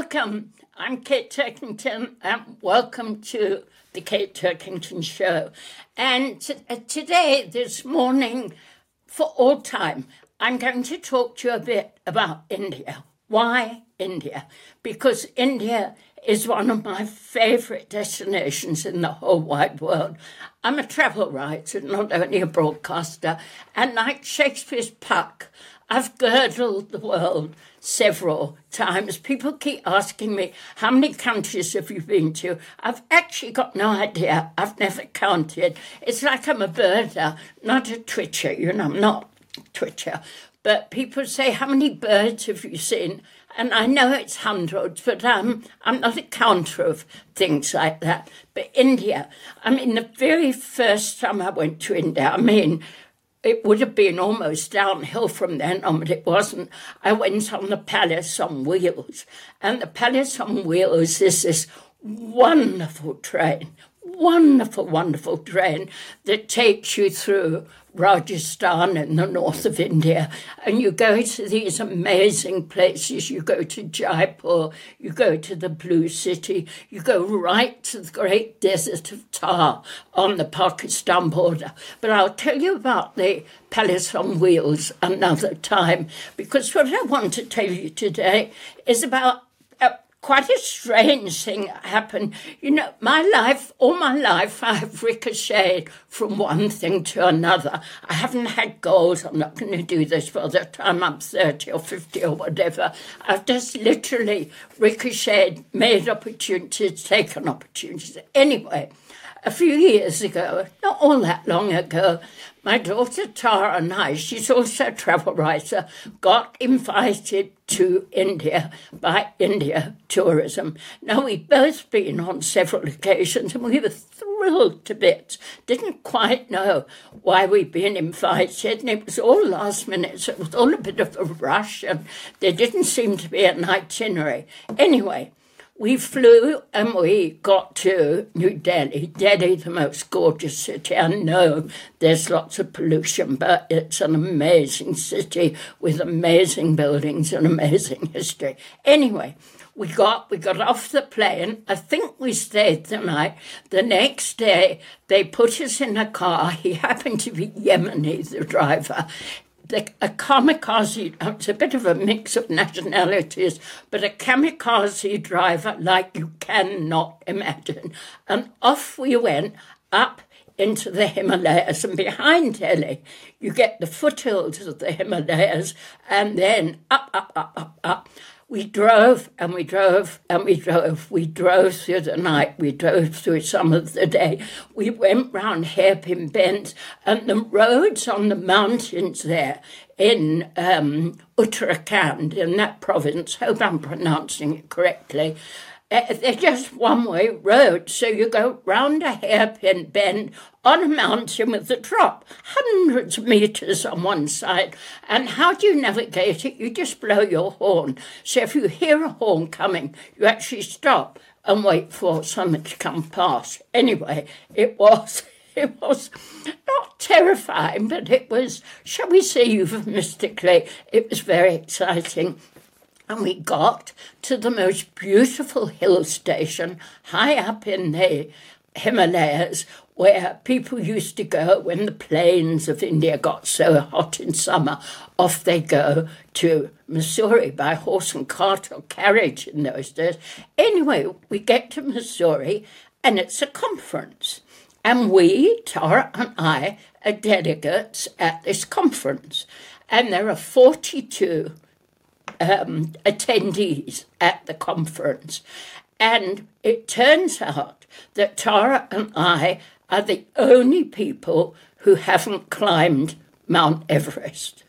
Welcome. I'm Kate Turkington, and welcome to the Kate Turkington Show. And today, this morning, for all time, I'm going to talk to you a bit about India. Why India? Because India is one of my favourite destinations in the whole wide world. I'm a travel writer, not only a broadcaster, and like Shakespeare's Puck, I've girdled the world several times. People keep asking me, how many countries have you been to? I've actually got no idea. I've never counted. It's like I'm a birder, not a twitcher. I'm not a twitcher. But people say, how many birds have you seen? And I know it's hundreds, but I'm not a counter of things like that. But India, the very first time I went to India, it would have been almost downhill from then on, but it wasn't. I went on the Palace on Wheels. And the Palace on Wheels is this wonderful train, wonderful train that takes you through Rajasthan in the north of India. And you go to these amazing places. You go to Jaipur, you go to the Blue City, you go right to the great desert of Thar on the Pakistan border. But I'll tell you about the Palace on Wheels another time, because what I want to tell you today is about quite a strange thing happened. All my life, I have ricocheted from one thing to another. I haven't had goals. I'm not going to do this by the time I'm 30 or 50 or whatever. I've just literally ricocheted, made opportunities, taken opportunities. Anyway, a few years ago, not all that long ago, my daughter Tara and I, she's also a travel writer, got invited to India by India Tourism. Now, we've both been on several occasions and we were thrilled to bits. Didn't quite know why we'd been invited, and it was all last minute, so it was all a bit of a rush, and there didn't seem to be an itinerary. Anyway, we flew and we got to New Delhi. Delhi, the most gorgeous city. I know there's lots of pollution, but it's an amazing city with amazing buildings and amazing history. Anyway, we got off the plane. I think we stayed the night. The next day, they put us in a car. He happened to be Yemeni, the driver. A kamikaze, it's a bit of a mix of nationalities, but a kamikaze driver like you cannot imagine. And off we went up into the Himalayas, and behind Delhi, you get the foothills of the Himalayas, and then up. We drove and we drove and we drove. We drove through the night. We drove through some of the day. We went round hairpin bends, and the roads on the mountains there in Uttarakhand, in that province, hope I'm pronouncing it correctly, they're just one-way roads. So you go round a hairpin bend on a mountain with a drop, hundreds of metres on one side. And how do you navigate it? You just blow your horn. So if you hear a horn coming, you actually stop and wait for someone to come past. Anyway, it was not terrifying, but it was, shall we say euphemistically, it was very exciting. And we got to the most beautiful hill station high up in the Himalayas, where people used to go when the plains of India got so hot in summer. Off they go to Mussoorie by horse and cart or carriage in those days. Anyway, we get to Mussoorie and it's a conference. And we, Tara and I, are delegates at this conference. And there are 42 attendees at the conference. And it turns out that Tara and I are the only people who haven't climbed Mount Everest.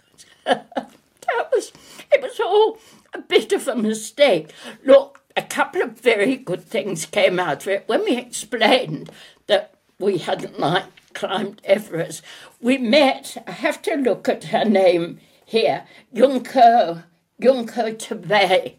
It was all a bit of a mistake. Look, a couple of very good things came out of it. When we explained that we hadn't climbed Everest, we met, I have to look at her name here, Junko Junko Tabei.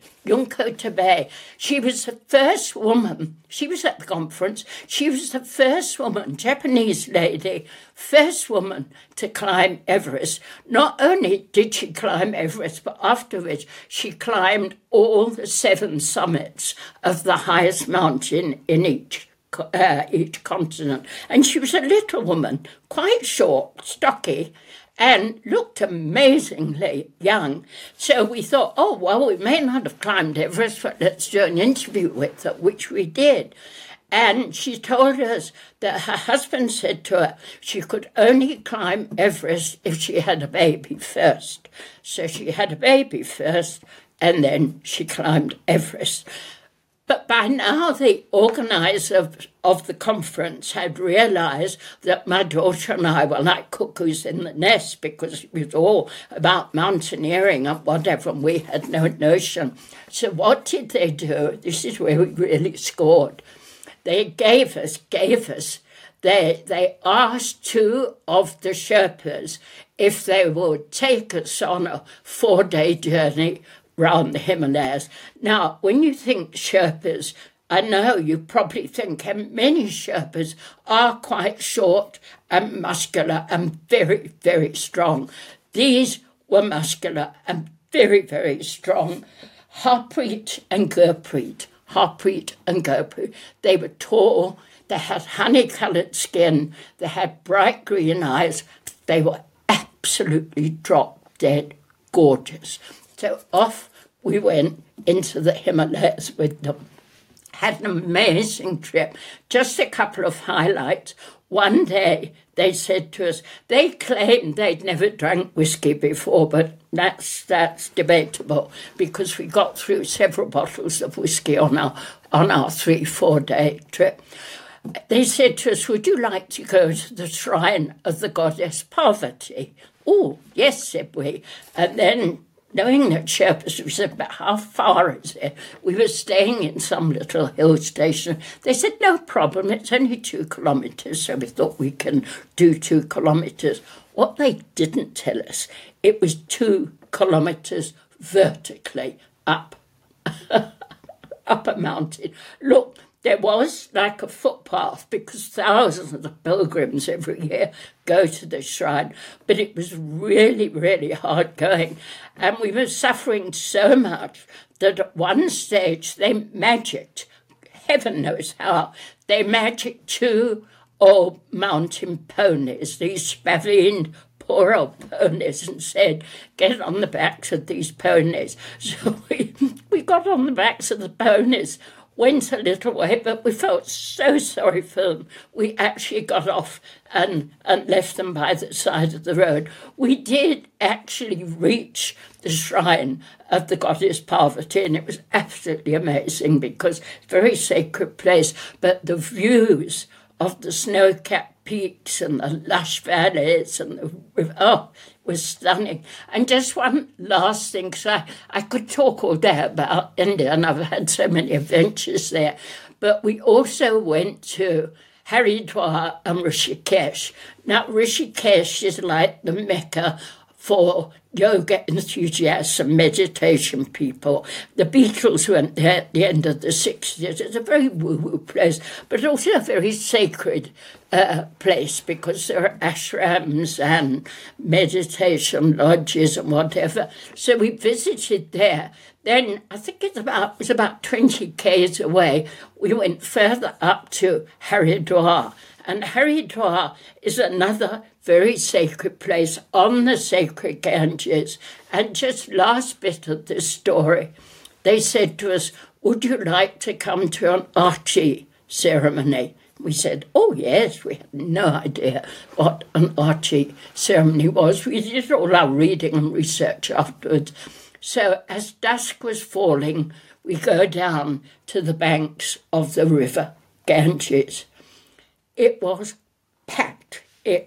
She was the first woman, she was at the conference, she was the first woman, Japanese lady, first woman to climb Everest. Not only did she climb Everest, but afterwards she climbed all the 7 summits of the highest mountain in each continent. And she was a little woman, quite short, stocky, and looked amazingly young. So we thought, oh, well, we may not have climbed Everest, but let's do an interview with her, which we did. And she told us that her husband said to her she could only climb Everest if she had a baby first. So she had a baby first, and then she climbed Everest. But by now, the organizer of the conference had realized that my daughter and I were like cuckoos in the nest, because it was all about mountaineering and whatever, and we had no notion. So what did they do? This is where we really scored. They gave us, they asked 2 of the Sherpas if they would take us on a 4-day journey round the Himalayas. Now, when you think Sherpas, I know you probably think, and many Sherpas are quite short and muscular and very, very strong. These were muscular and very, very strong. Harpreet and Gurpreet. They were tall, they had honey-coloured skin, they had bright green eyes, they were absolutely drop-dead gorgeous. So off we went into the Himalayas with them. Had an amazing trip. Just a couple of highlights. One day they said to us, they claimed they'd never drank whiskey before, but that's debatable, because we got through several bottles of whiskey on our 3-4 day trip. They said to us, would you like to go to the shrine of the goddess Parvati? Oh, yes, said we. And then, knowing that Sherpas, we said, but how far is it? We were staying in some little hill station. They said, no problem, it's only 2 kilometres, so we thought we can do 2 kilometres. What they didn't tell us, it was 2 kilometres vertically up, up a mountain. Look, there was like a footpath, because thousands of pilgrims every year go to the shrine, but it was really, really hard going. And we were suffering so much that at one stage they magicked, heaven knows how, they magicked 2 old mountain ponies, these spavined poor old ponies, and said, get on the backs of these ponies. So we got on the backs of the ponies, went a little way, but we felt so sorry for them. We actually got off and left them by the side of the road. We did actually reach the shrine of the goddess Parvati, and it was absolutely amazing, because it's a very sacred place, but the views of the snow-capped peaks and the lush valleys and the river, was stunning. And just one last thing, because I could talk all day about India, and I've had so many adventures there, but we also went to Haridwar and Rishikesh. Now, Rishikesh is like the Mecca for yoga enthusiasts and meditation people. The Beatles went there at the end of the 60s. It's a very woo-woo place, but also a very sacred place, because there are ashrams and meditation lodges and whatever. So we visited there. Then I think it was about 20 k's away. We went further up to Haridwar. And Haridwar is another very sacred place on the sacred Ganges. And just last bit of this story, they said to us, would you like to come to an Archi ceremony? We said, oh yes, we had no idea what an Archi ceremony was. We did all our reading and research afterwards. So as dusk was falling, we go down to the banks of the river Ganges. It was packed.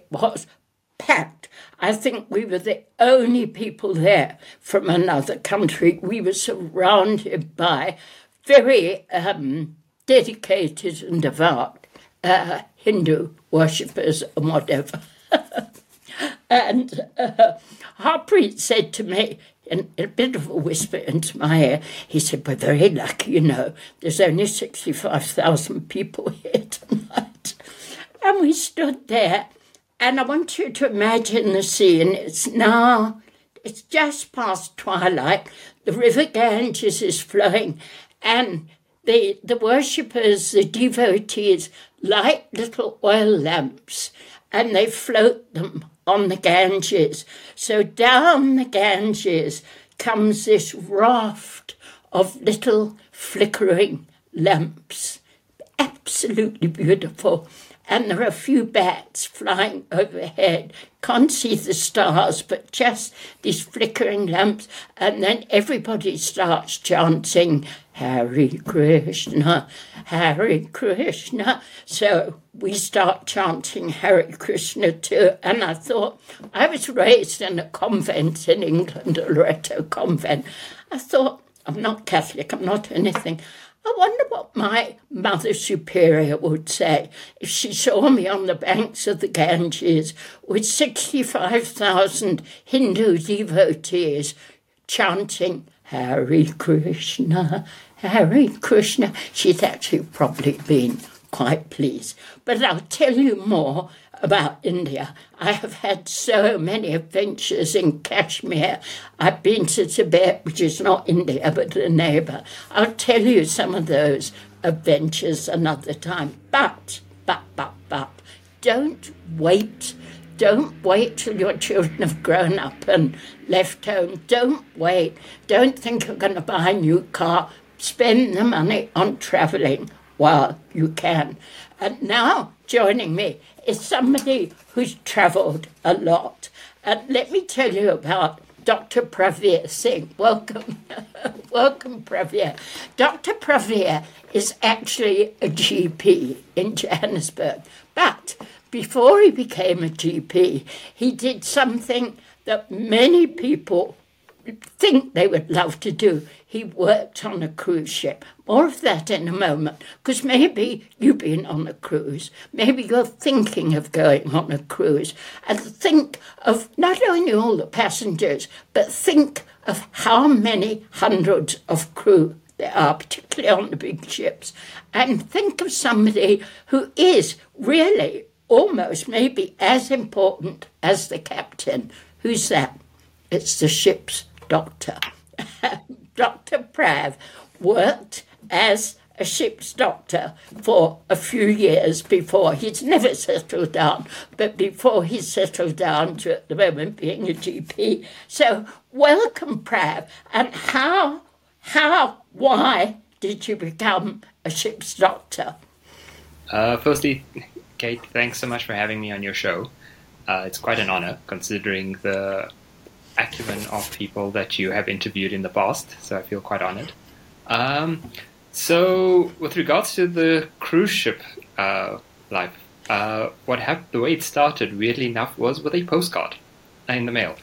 I think we were the only people there from another country. We were surrounded by very dedicated and devout Hindu worshippers and whatever. And Harpreet said to me, in a bit of a whisper into my ear, he said, "We're very lucky, you know. There's only 65,000 people here tonight." And we stood there, and I want you to imagine the scene. It's just past twilight. The River Ganges is flowing, and the worshippers, the devotees, light little oil lamps, and they float them on the Ganges. So down the Ganges comes this raft of little flickering lamps. Absolutely beautiful. And there are a few bats flying overhead. Can't see the stars, but just these flickering lamps. And then everybody starts chanting, "Hare Krishna, Hare Krishna." So we start chanting Hare Krishna too. And I thought, I was raised in a convent in England, a Loreto convent. I thought, I'm not Catholic, I'm not anything. I wonder what my Mother Superior would say if she saw me on the banks of the Ganges with 65,000 Hindu devotees chanting Hare Krishna, Hare Krishna. She'd actually probably been quite pleased. But I'll tell you more about India. I have had so many adventures in Kashmir. I've been to Tibet, which is not India, but a neighbour. I'll tell you some of those adventures another time. But, don't wait. Don't wait till your children have grown up and left home. Don't wait. Don't think you're going to buy a new car. Spend the money on travelling while you can. And now, joining me is somebody who's travelled a lot. And let me tell you about Dr. Pravir Singh. Welcome. Welcome, Pravir. Dr. Pravir is actually a GP in Johannesburg. But before he became a GP, he did something that many people think they would love to do. He worked on a cruise ship. More of that in a moment, because maybe you've been on a cruise. Maybe you're thinking of going on a cruise. And think of not only all the passengers, but think of how many hundreds of crew there are, particularly on the big ships. And think of somebody who is really almost maybe as important as the captain. Who's that? It's the ship's doctor. Dr. Prav worked as a ship's doctor for a few years before. He's never settled down, but before he settled down to, at the moment, being a GP. So welcome, Prav. And why did you become a ship's doctor? Firstly, Kate, thanks so much for having me on your show. It's quite an honor, considering the acumen of people that you have interviewed in the past, so I feel quite honored. So, with regards to the cruise ship life, the way it started, weirdly enough, was with a postcard in the mail.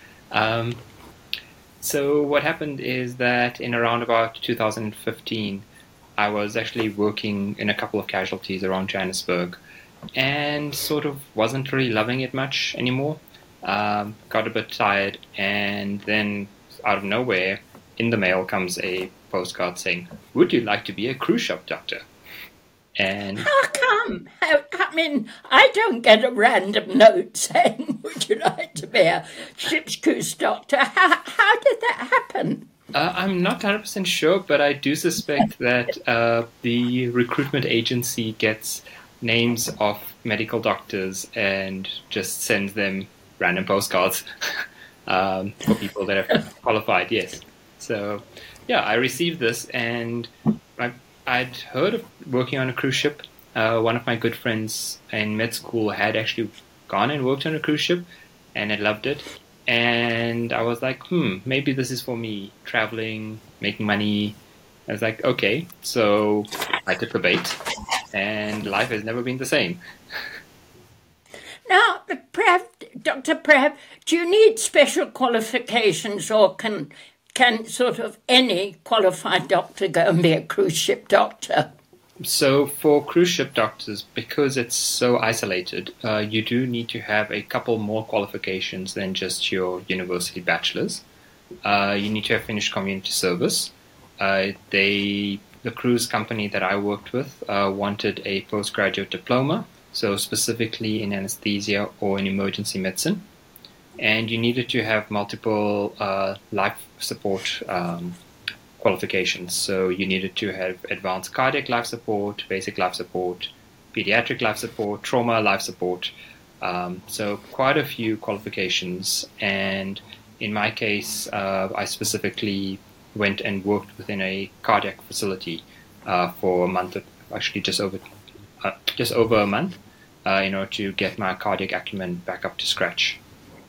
So what happened is that in around about 2015, I was actually working in a couple of casualties around Johannesburg, and sort of wasn't really loving it much anymore. Got a bit tired, and then out of nowhere, in the mail comes a postcard saying, "Would you like to be a cruise ship doctor?" And how come? I mean, I don't get a random note saying, "Would you like to be a ship's cruise doctor?" How did that happen? I'm not 100% sure, but I do suspect that the recruitment agency gets names of medical doctors and just sends them random postcards for people that have qualified, yes. So, yeah, I received this, and I'd heard of working on a cruise ship. One of my good friends in med school had actually gone and worked on a cruise ship, and had loved it. And I was like, maybe this is for me, traveling, making money. I was like, okay, so I took the bait, and life has never been the same. Now, Dr. Prav, do you need special qualifications, or can sort of any qualified doctor go and be a cruise ship doctor? So for cruise ship doctors, because it's so isolated, you do need to have a couple more qualifications than just your university bachelor's. You need to have finished community service. The cruise company that I worked with wanted a postgraduate diploma, so specifically in anesthesia or in emergency medicine. And you needed to have multiple life support qualifications. So you needed to have advanced cardiac life support, basic life support, pediatric life support, trauma life support. So quite a few qualifications. And in my case, I specifically went and worked within a cardiac facility for a month, actually just over a month, in order to get my cardiac acumen back up to scratch.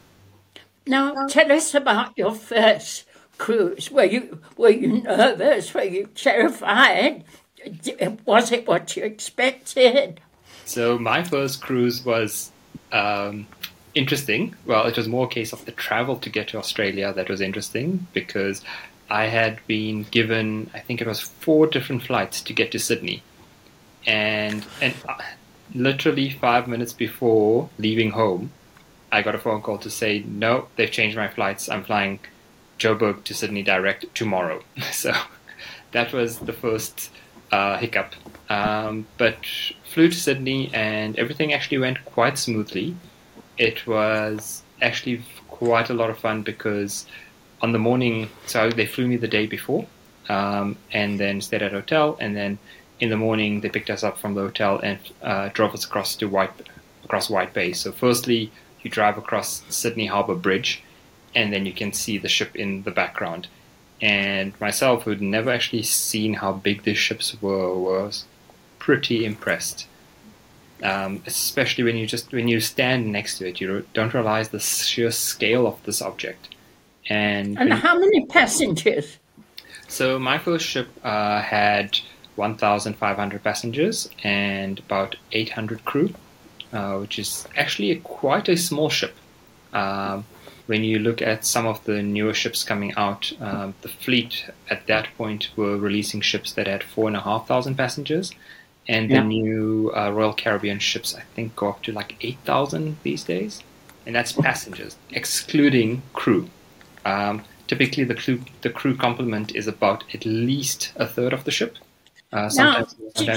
Now, tell us about your first cruise. Were you nervous? Were you terrified? Was it what you expected? So my first cruise was interesting. Well, it was more a case of the travel to get to Australia that was interesting, because I had been given, I think it was 4 different flights to get to Sydney. And literally 5 minutes before leaving home, I got a phone call to say, no, they've changed my flights. I'm flying Joburg to Sydney direct tomorrow. So that was the first hiccup. But flew to Sydney and everything actually went quite smoothly. It was actually quite a lot of fun because on the morning, so they flew me the day before and then stayed at a hotel. And then in the morning, they picked us up from the hotel and drove us across White Bay. So firstly, you drive across Sydney Harbour Bridge, and then you can see the ship in the background. And myself, who'd never actually seen how big these ships were, was pretty impressed. Especially when you stand next to it, you don't realize the sheer scale of this object. And how many passengers? So my first ship had 1,500 passengers and about 800 crew. Which is actually quite a small ship. When you look at some of the newer ships coming out, the fleet at that point were releasing ships that had 4,500 passengers, and the new Royal Caribbean ships, I think, go up to like 8,000 these days, and that's passengers, excluding crew. Typically, the crew complement is about at least a third of the ship. Sometimes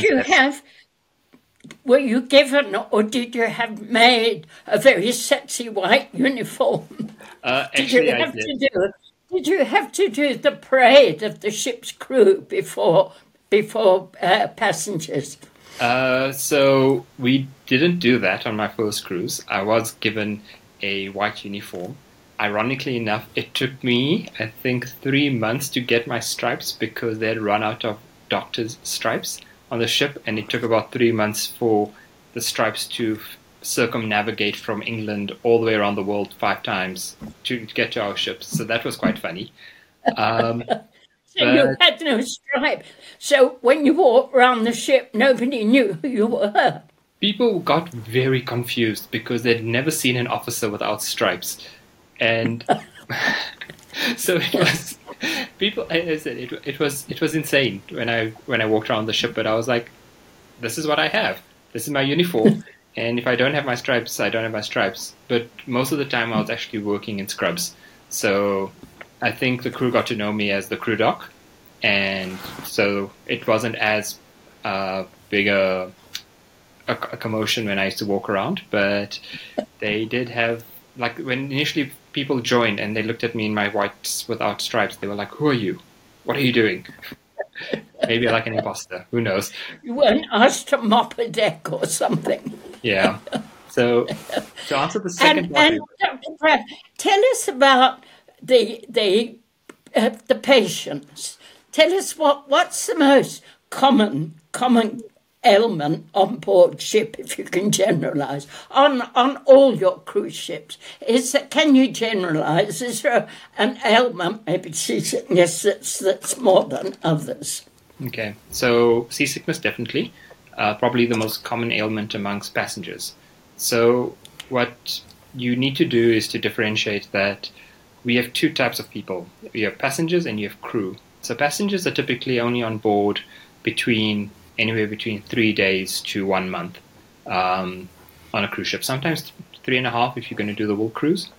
were you given, or did you have made a very sexy white uniform? Actually, Did you have to do the parade of the ship's crew before passengers? So we didn't do that on my first cruise. I was given a white uniform. Ironically enough, it took me, I think, 3 months to get my stripes because they had run out of doctor's stripes on the ship, and it took about 3 months for the stripes to circumnavigate from England all the way around the world 5 times to get to our ships. So that was quite funny. You had no stripe. So when you walked around the ship, nobody knew who you were. People got very confused because they'd never seen an officer without stripes. And so it was... People, I said, it was insane when I walked around the ship, but I was like, this is what I have. This is my uniform, and if I don't have my stripes, I don't have my stripes. But most of the time I was actually working in scrubs. So I think the crew got to know me as the crew doc, and so it wasn't as big a commotion when I used to walk around, but they did have, like, when initially people joined and they looked at me in my whites without stripes, they were like, who are you? What are you doing? Maybe like an imposter. Who knows? You weren't asked to mop a deck or something. Yeah. So to answer the second and Dr. Pratt, tell us about the patients. Tell us what's the most common ailment on board ship, if you can generalize, on all your cruise ships. Can you generalize? Is there an ailment, maybe seasickness, that's more than others? Okay, so seasickness, definitely. Probably the most common ailment amongst passengers. So what you need to do is to differentiate that we have 2 types of people. You have passengers and you have crew. So passengers are typically only on board anywhere between 3 days to 1 month on a cruise ship. Sometimes 3.5 if you're going to do the world cruise.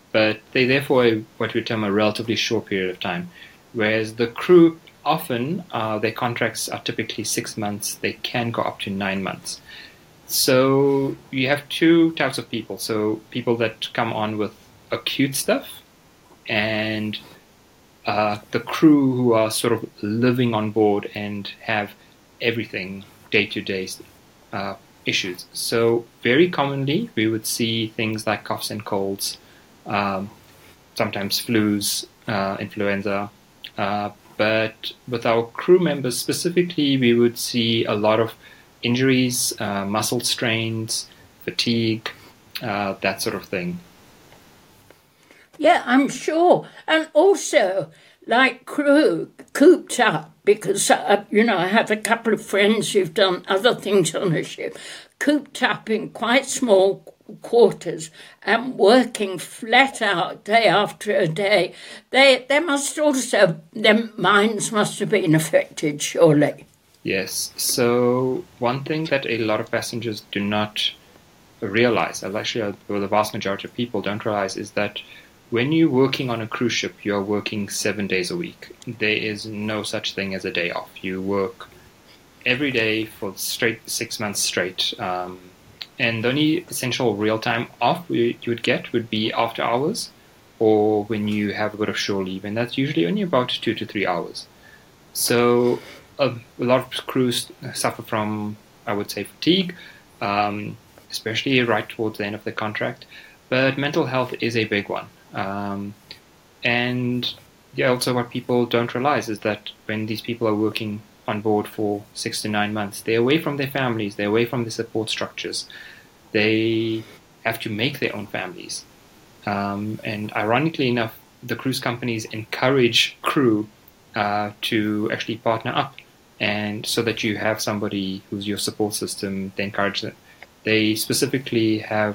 but they're there for what we term a relatively short period of time. Whereas the crew, often their contracts are typically 6 months. They can go up to 9 months. So you have two types of people. So people that come on with acute stuff, and the crew who are sort of living on board and have everything day-to-day issues. So very commonly we would see things like coughs and colds, sometimes flus, influenza, but with our crew members specifically, we would see a lot of injuries, muscle strains, fatigue, that sort of thing. Yeah, I'm sure. And also, like crew, cooped up, because, I have a couple of friends who've done other things on a ship, cooped up in quite small quarters and working flat out day after day. They must also, their minds must have been affected, surely. Yes. So one thing that a lot of passengers do not realize, actually the vast majority of people don't realize, is that when you're working on a cruise ship, you're working 7 days a week. There is no such thing as a day off. You work every day for 6 months straight. And the only essential real-time off you would get would be after hours, or when you have a bit of shore leave, and that's usually only about 2 to 3 hours. So a lot of crews suffer from, I would say, fatigue, especially right towards the end of the contract. But mental health is a big one. And also what people don't realize is that when these people are working on board for 6 to 9 months, they're away from their families, they're away from the support structures. They have to make their own families. And ironically enough, the cruise companies encourage crew to actually partner up, and so that you have somebody who's your support system. They encourage them. They specifically have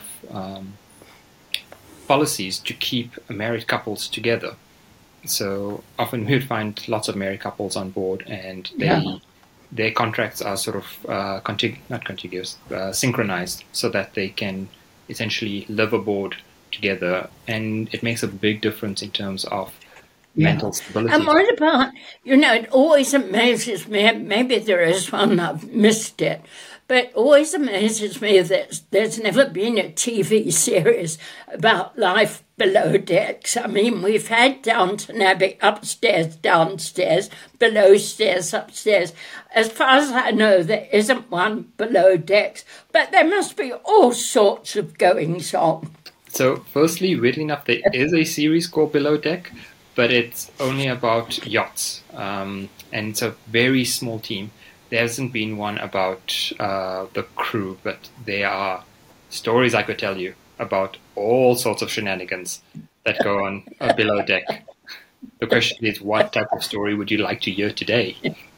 policies to keep married couples together. So often we would find lots of married couples on board, and their contracts are sort of not contiguous, synchronized, so that they can essentially live aboard together, and it makes a big difference in terms of mental stability. And what about, it always amazes me, maybe there is one, I've missed it, but it always amazes me that there's never been a TV series about life below decks. I mean, we've had Downton Abbey, upstairs, downstairs, below stairs, upstairs. As far as I know, there isn't one below decks, but there must be all sorts of goings on. So firstly, weirdly enough, there is a series called Below Deck, but it's only about yachts, and it's a very small team. There hasn't been one about the crew, but there are stories I could tell you about all sorts of shenanigans that go on below deck. The question is, what type of story would you like to hear today?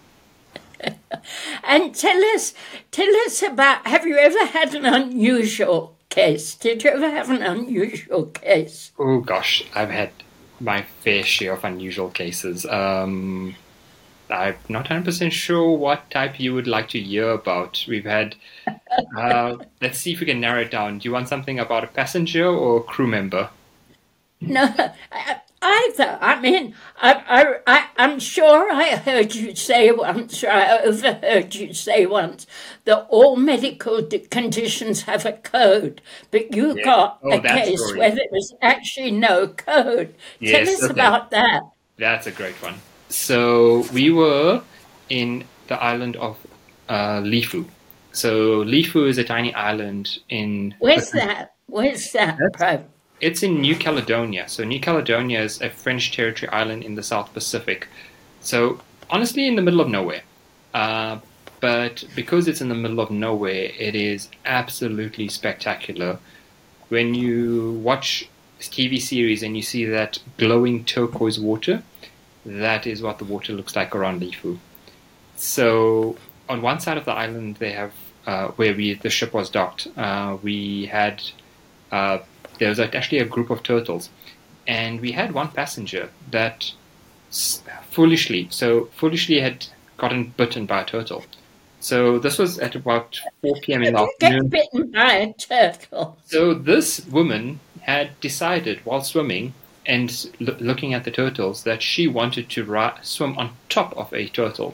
And tell us about, have you ever had an unusual case? Did you ever have an unusual case? Oh gosh, I've had my fair share of unusual cases. I'm not 100% sure what type you would like to hear about. We've had, let's see if we can narrow it down. Do you want something about a passenger or a crew member? No, either. I mean, I'm sure I heard you say once, or I overheard you say once, that all medical conditions have a code, but you got a case story where there was actually no code. Yes, Tell us about that. That's a great one. So we were in the island of Lifu. So Lifu is a tiny island in... Where's that? It's in New Caledonia. So New Caledonia is a French territory island in the South Pacific. So honestly, in the middle of nowhere. But because it's in the middle of nowhere, it is absolutely spectacular. When you watch TV series and you see that glowing turquoise water, that is what the water looks like around Lifu. So on one side of the island, they have where the ship was docked. We had there was actually a group of turtles, and we had one passenger that foolishly had gotten bitten by a turtle. So this was at about 4 p.m. in the afternoon. Get bitten by a turtle. So this woman had decided while swimming and looking at the turtles that she wanted to swim on top of a turtle.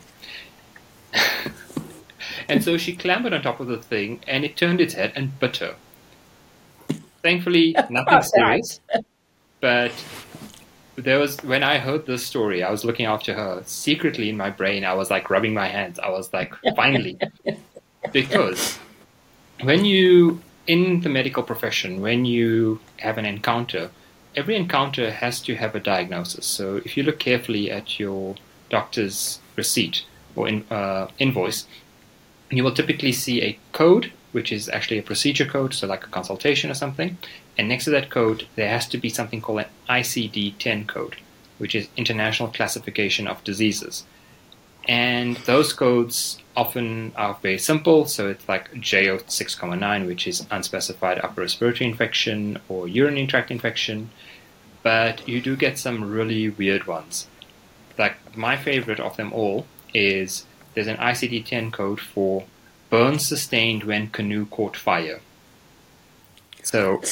And so she clambered on top of the thing, and it turned its head and bit her. Thankfully, nothing serious. But when I heard this story, I was looking after her. Secretly in my brain, I was like rubbing my hands. I was like, finally. Because when you, in the medical profession, when you have an encounter, every encounter has to have a diagnosis. So if you look carefully at your doctor's receipt or invoice, you will typically see a code, which is actually a procedure code, so like a consultation or something. And next to that code, there has to be something called an ICD-10 code, which is International Classification of Diseases. And those codes often are very simple, so it's like JO6,9, which is unspecified upper respiratory infection or urinary tract infection. But you do get some really weird ones. Like my favorite of them all is there's an ICD-10 code for burns sustained when canoe caught fire. So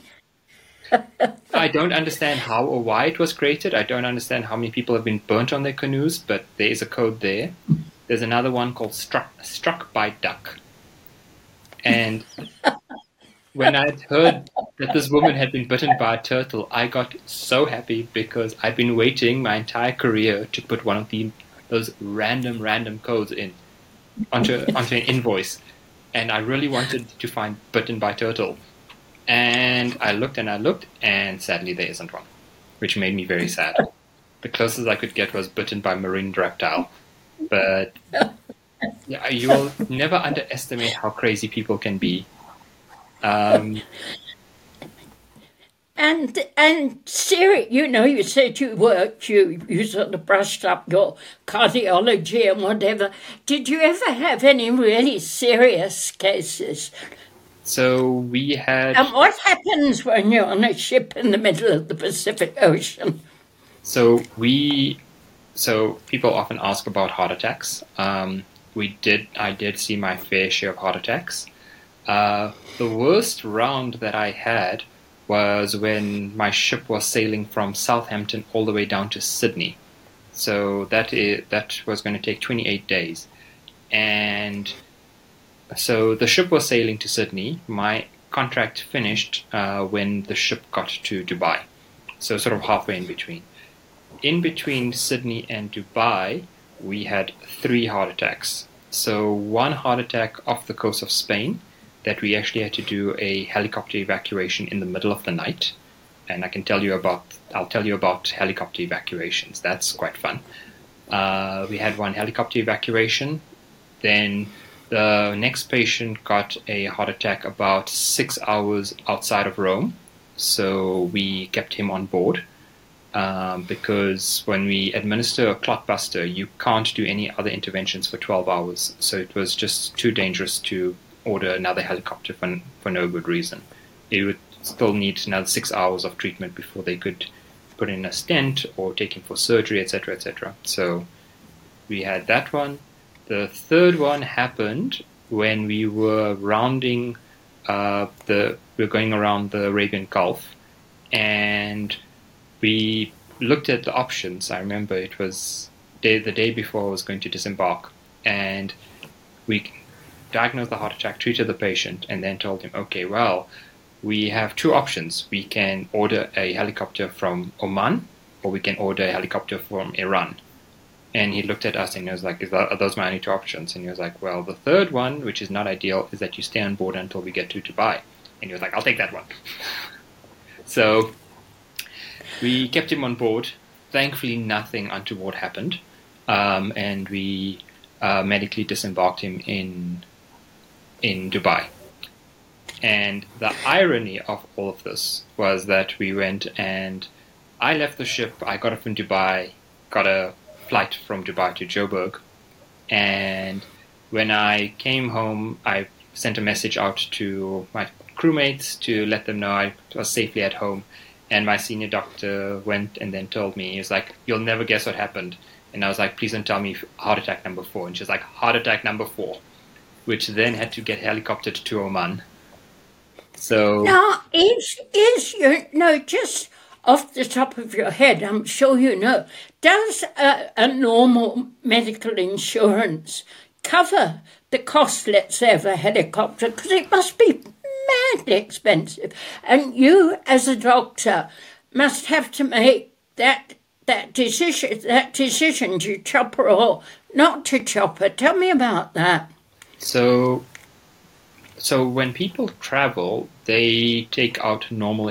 I don't understand how or why it was created. I don't understand how many people have been burnt on their canoes, but there is a code there. There's another one called struck by duck. And when I'd heard that this woman had been bitten by a turtle, I got so happy because I'd been waiting my entire career to put one of those random codes onto an invoice. And I really wanted to find bitten by turtle. And I looked, and sadly there isn't one, which made me very sad. The closest I could get was bitten by marine reptile. But yeah, you will never underestimate how crazy people can be. And Siri, you said you sort of brushed up your cardiology and whatever. Did you ever have any really serious cases? So we had... And what happens when you're on a ship in the middle of the Pacific Ocean? So people often ask about heart attacks. I did see my fair share of heart attacks. The worst round that I had was when my ship was sailing from Southampton all the way down to Sydney. So that was going to take 28 days. And so the ship was sailing to Sydney. My contract finished when the ship got to Dubai. So sort of halfway in between. In between Sydney and Dubai, we had 3 heart attacks. So one heart attack off the coast of Spain, that we actually had to do a helicopter evacuation in the middle of the night. And I'll tell you about helicopter evacuations. That's quite fun. We had one helicopter evacuation. Then the next patient got a heart attack about 6 hours outside of Rome. So we kept him on board. Because when we administer a clotbuster, you can't do any other interventions for 12 hours. So it was just too dangerous to order another helicopter for no good reason. It would still need another 6 hours of treatment before they could put in a stent or take him for surgery, etc., etc. So we had that one. The third one happened when we were going around the Arabian Gulf, and we looked at the options. I remember it was the day before I was going to disembark, and we diagnosed the heart attack, treated the patient, and then told him, okay, well, we have 2 options. We can order a helicopter from Oman, or we can order a helicopter from Iran. And he looked at us and he was like, are those my only 2 options? And he was like, well, the third one, which is not ideal, is that you stay on board until we get to Dubai. And he was like, I'll take that one. So we kept him on board. Thankfully, nothing untoward happened. And we medically disembarked him in Dubai. And the irony of all of this was that we went and I left the ship. I got off in Dubai, got a flight from Dubai to Joburg. And when I came home, I sent a message out to my crewmates to let them know I was safely at home. And my senior doctor went and then told me, he was like, you'll never guess what happened. And I was like, please don't tell me heart attack number 4. And she was like, heart attack number 4, which then had to get helicoptered to Oman. So Now, just off the top of your head, I'm sure you know, does a normal medical insurance cover the cost, let's say, of a helicopter? Because it must be madly expensive. And you, as a doctor, must have to make that decision to chop her or not to chop her. Tell me about that. So when people travel, they take out normal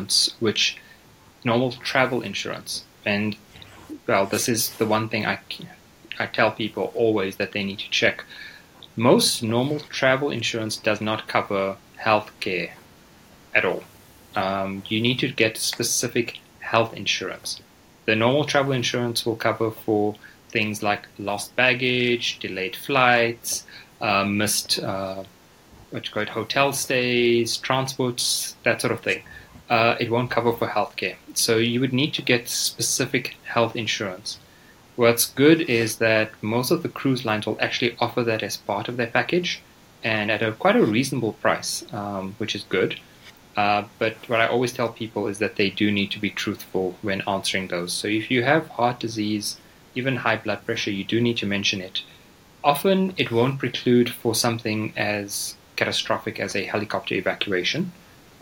travel insurance. And, well, this is the one thing I tell people always that they need to check. Most normal travel insurance does not cover health care at all. You need to get specific health insurance. The normal travel insurance will cover for things like lost baggage, delayed flights, missed hotel stays, transports, that sort of thing. It won't cover for healthcare. So you would need to get specific health insurance. What's good is that most of the cruise lines will actually offer that as part of their package and at quite a reasonable price, which is good. But what I always tell people is that they do need to be truthful when answering those. So if you have heart disease, even high blood pressure, you do need to mention it. Often it won't preclude for something as catastrophic as a helicopter evacuation,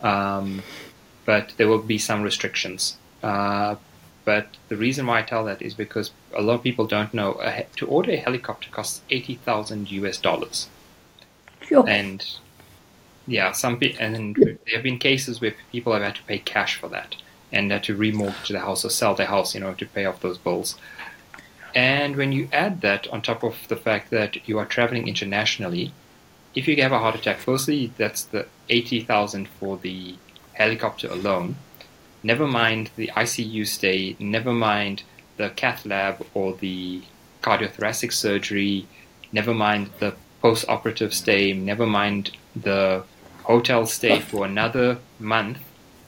but there will be some restrictions. But the reason why I tell that is because a lot of people don't know to order a helicopter costs $80,000. Sure. And yeah, and there have been cases where people have had to pay cash for that and had to remortgage the house or sell their house, to pay off those bills. And when you add that on top of the fact that you are traveling internationally, if you have a heart attack, firstly, that's the $80,000 for the helicopter alone. Never mind the ICU stay, never mind the cath lab or the cardiothoracic surgery, never mind the post-operative stay, never mind the hotel stay for another month,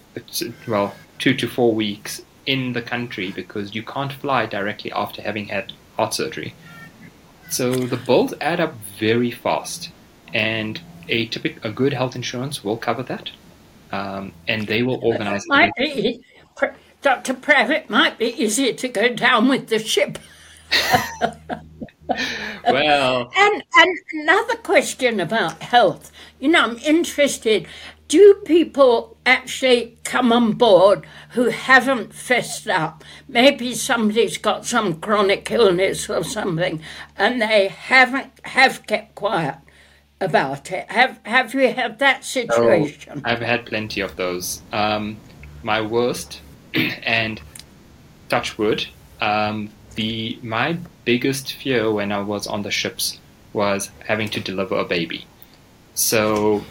2 to 4 weeks in the country because you can't fly directly after having had heart surgery. So the bills add up very fast, and a good health insurance will cover that. And they will organize it. Dr. Prav, it might be easier to go down with the ship. Well, and another question about health. I'm interested. Do people actually come on board who haven't fessed up? Maybe somebody's got some chronic illness or something, and they have kept quiet about it. Have you had that situation? I've had plenty of those. My worst, and touch wood, my biggest fear when I was on the ships was having to deliver a baby. So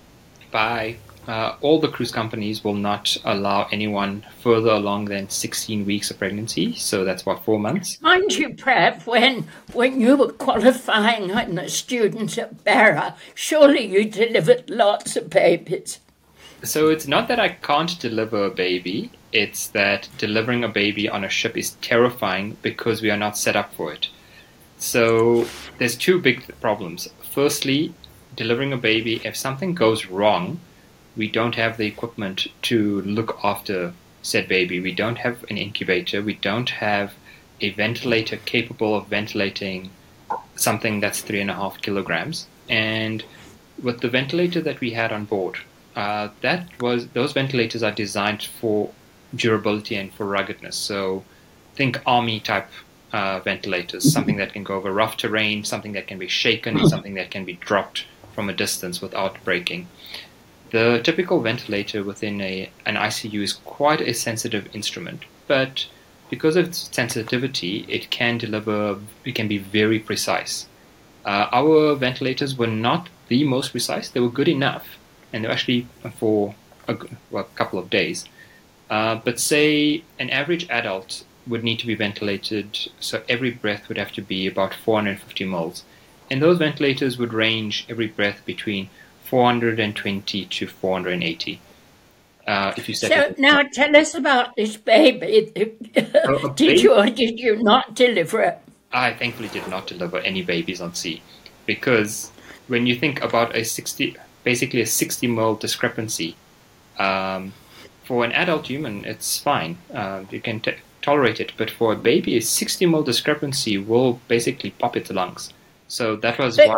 all the cruise companies will not allow anyone further along than 16 weeks of pregnancy, so that's about 4 months. Mind you, Prav, when you were qualifying and the students at Barra, surely you delivered lots of babies. So it's not that I can't deliver a baby, it's that delivering a baby on a ship is terrifying because we are not set up for it. So there's two big problems. Firstly, delivering a baby, if something goes wrong, we don't have the equipment to look after said baby. We don't have an incubator. We don't have a ventilator capable of ventilating something that's 3.5 kilograms. And with the ventilator that we had on board, those ventilators are designed for durability and for ruggedness. So think army type ventilators, something that can go over rough terrain, something that can be shaken, something that can be dropped from a distance without breaking. The typical ventilator within an ICU is quite a sensitive instrument, but because of its sensitivity, it can be very precise. Our ventilators were not the most precise, they were good enough, and they were actually for a couple of days. But say an average adult would need to be ventilated, so every breath would have to be about 450 mils. And those ventilators would range every breath between 420 to 480. Now tell us about this baby. Did you or did you not deliver it? I thankfully did not deliver any babies on sea, because when you think about basically a 60 ml discrepancy. For an adult human, it's fine. You can tolerate it. But for a baby, a 60 ml discrepancy will basically pop its lungs. So that was But why.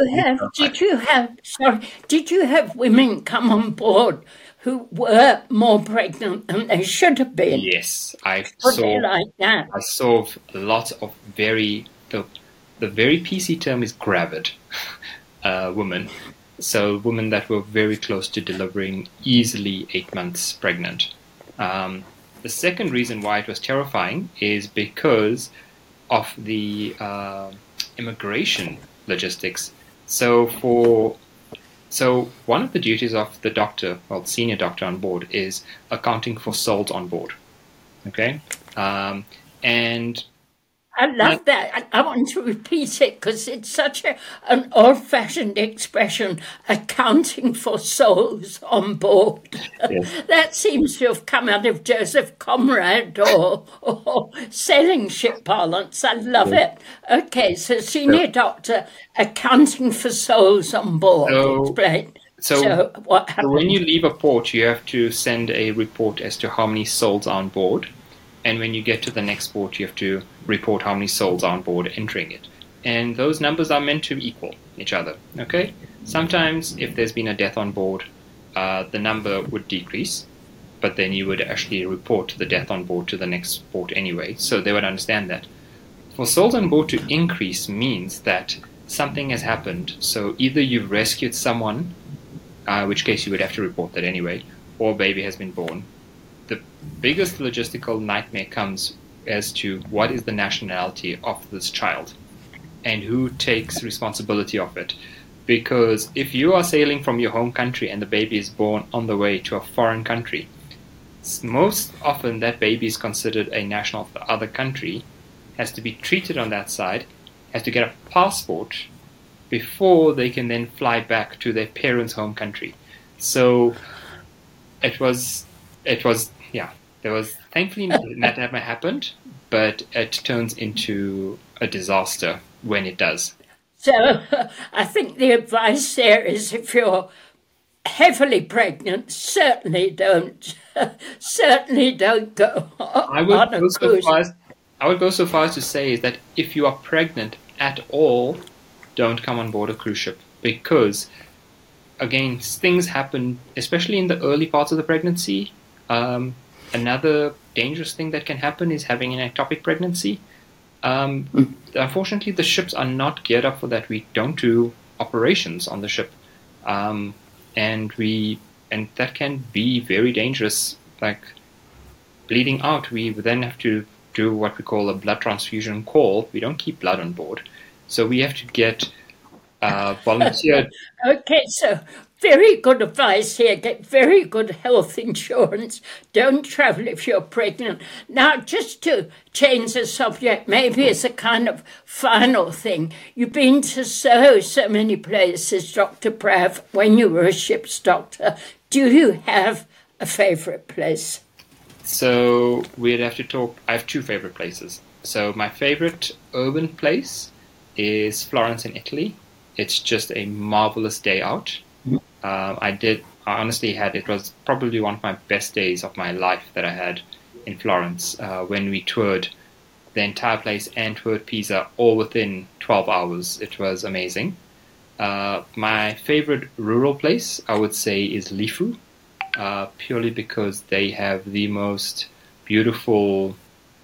did you have women come on board who were more pregnant than they should have been? Yes, I Were they like that? I saw lots of the very PC term is gravid women. So women that were very close to delivering, easily 8 months pregnant. The second reason why it was terrifying is because of the immigration logistics. So one of the duties of the doctor, well, the senior doctor on board, is accounting for souls on board. Okay, and I love that. I want to repeat it because it's such an old-fashioned expression, accounting for souls on board. Yes. That seems to have come out of Joseph Conrad or sailing ship parlance. I love it. Okay, so senior doctor, accounting for souls on board. Explain. So what happened? So when you leave a port, you have to send a report as to how many souls are on board. And when you get to the next port, you have to report how many souls are on board entering it. And those numbers are meant to equal each other, okay? Sometimes if there's been a death on board, the number would decrease, but then you would actually report the death on board to the next port anyway, so they would understand that. For souls on board to increase means that something has happened, so either you've rescued someone, in which case you would have to report that anyway, or a baby has been born. The biggest logistical nightmare comes as to what is the nationality of this child and who takes responsibility of it. Because if you are sailing from your home country and the baby is born on the way to a foreign country, most often that baby is considered a national of the other country, has to be treated on that side, has to get a passport before they can then fly back to their parents' home country. So there was thankfully that never happened, but it turns into a disaster when it does. So I think the advice there is if you're heavily pregnant, certainly don't go on a cruise. I would go so far as to say is that if you are pregnant at all, don't come on board a cruise ship because, again, things happen, especially in the early parts of the pregnancy. Another dangerous thing that can happen is having an ectopic pregnancy. Unfortunately, the ships are not geared up for that. We don't do operations on the ship, and that can be very dangerous. Like bleeding out, we then have to do what we call a blood transfusion call. We don't keep blood on board, so we have to get volunteered. Okay, so very good advice here. Get very good health insurance. Don't travel if you're pregnant. Now, just to change the subject, maybe as a kind of final thing, you've been to so many places, Dr. Prav, when you were a ship's doctor. Do you have a favorite place? So we'd have to talk. I have two favorite places. So my favorite urban place is Florence in Italy. It's just a marvelous day out. I honestly it was probably one of my best days of my life that I had in Florence when we toured the entire place, Antwerp, Pisa, all within 12 hours. It was amazing. My favorite rural place, I would say, is Lifu, purely because they have the most beautiful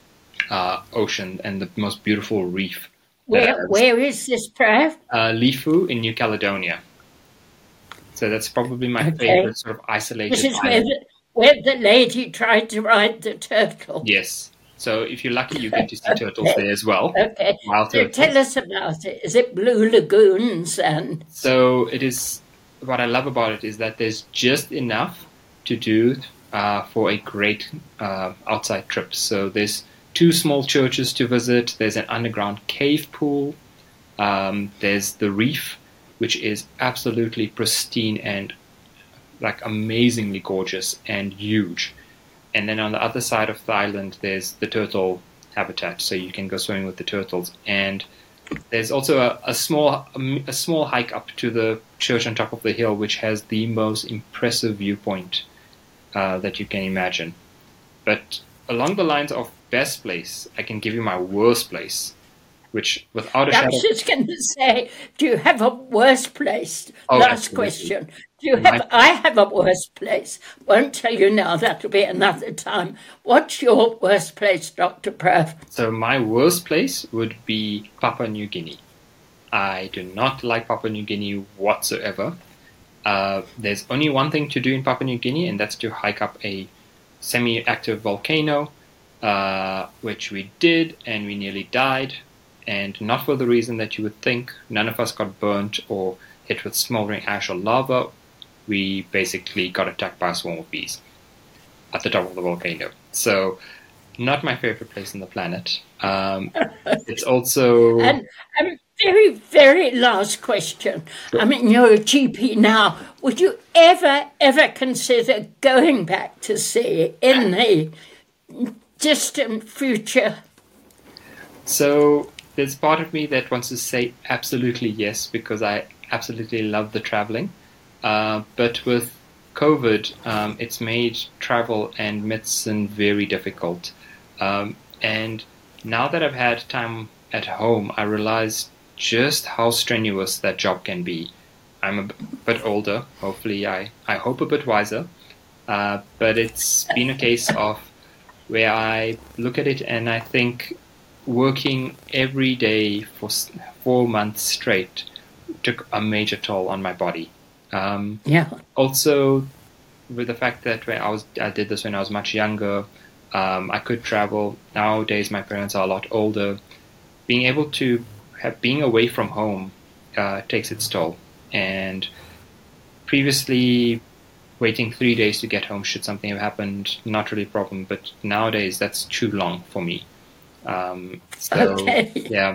ocean and the most beautiful reef. Where is this, Prav? Lifu in New Caledonia. So that's probably my favorite sort of isolated This is where the lady tried to ride the turtle. Yes. So if you're lucky, you get to see turtles there as well. Okay. So tell us about it. Is it blue lagoons? So it is. What I love about it is that there's just enough to do for a great outside trip. So there's 2 small churches to visit. There's an underground cave pool. There's the reef, which is absolutely pristine and like amazingly gorgeous and huge. And then on the other side of the island, there's the turtle habitat, so you can go swimming with the turtles. And There's also a small hike up to the church on top of the hill, which has the most impressive viewpoint that you can imagine. But along the lines of best place, I can give you my worst place, which without a I shadow. was just going to say, do you have a worse place? Oh, Last absolutely. question. Do you have? I have a worse place. Won't tell you now. That'll be another time. What's your worst place, Dr. Prav? So my worst place would be Papua New Guinea. I do not like Papua New Guinea whatsoever. There's only one thing to do in Papua New Guinea, and that's to hike up a semi-active volcano, which we did, and we nearly died. And not for the reason that you would think. None of us got burnt or hit with smoldering ash or lava. We basically got attacked by a swarm of bees at the top of the volcano. So, not my favorite place on the planet. It's also... And very, very last question. I mean, you're a GP now. Would you ever consider going back to sea in the distant future? So, there's part of me that wants to say absolutely yes, because I absolutely love the traveling. But with COVID, it's made travel and medicine very difficult. And now that I've had time at home, I realize just how strenuous that job can be. I'm a bit older, hopefully I hope a bit wiser. But it's been a case of where I look at it and I think working every day for 4 months straight took a major toll on my body. Also, with the fact that I did this when I was much younger, I could travel. Nowadays, my parents are a lot older. Being able to being away from home takes its toll. And previously, waiting 3 days to get home should something have happened, not really a problem. But nowadays, that's too long for me. Okay. Yeah.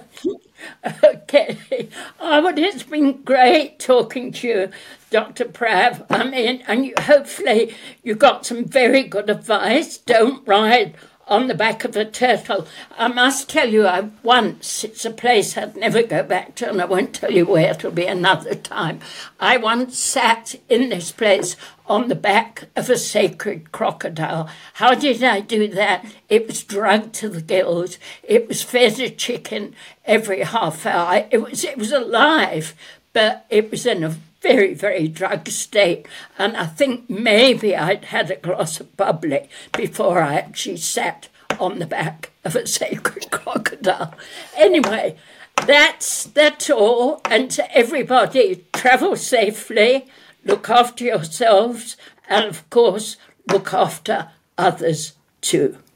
Okay. Oh, but it's been great talking to you, Dr. Prav. I mean, and hopefully you got some very good advice. Don't ride on the back of a turtle. I must tell you, it's a place I'd never go back to, and I won't tell you where, it'll be another time. I once sat in this place on the back of a sacred crocodile. How did I do that? It was drugged to the gills. It was fed a chicken every half hour. It was alive, but it was in a very, very drugged state. And I think maybe I'd had a glass of bubbly before I actually sat on the back of a sacred crocodile. Anyway, that's all. And to everybody, travel safely, look after yourselves, and of course, look after others too.